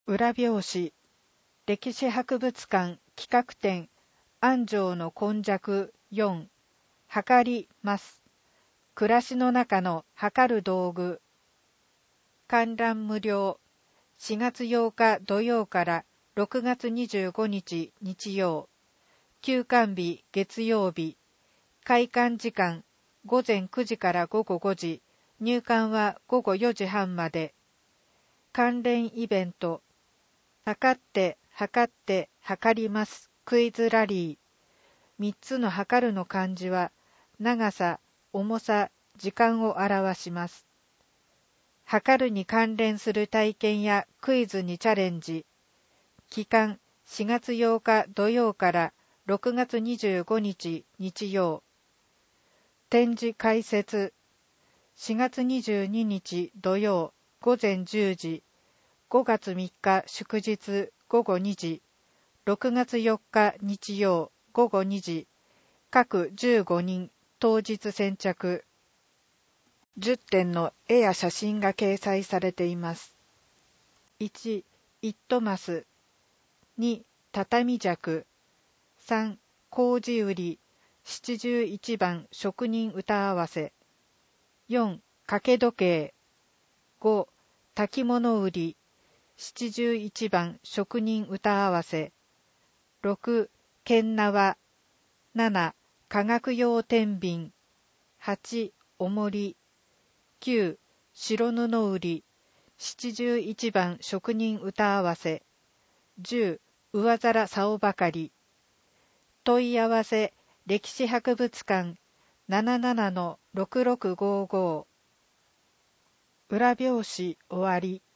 裏表紙、歴史博物館企画展、安城の今昔4、測ります。暮らしの中の測る道具。観覧無料。4月8日土曜から6月25日日曜。休館日月曜日。開館時間午前9時から午後5時。入館は午後4時半まで。関連イベント。測って測りますクイズラリー。3つの測るの漢字は長さ、重さ、時間を表します。測るに関連する体験やクイズにチャレンジ。期間4月8日土曜から6月25日日曜。展示開設4月22日土曜午前10時。5月3日祝日午後2時、6月4日日曜午後2時、各15人当日先着。10点の絵や写真が掲載されています。1、イットマス。2、畳尺。3、麹売り、71番職人歌合わせ。4、掛け時計。5、炊物売り。71番職人歌合わせ。6、剣縄。7、化学用天秤。8、重り。9、白布売り。71番職人歌合わせ。10、上皿竿ばかり。問い合わせ、歴史博物館 77-6655。裏表紙終わり。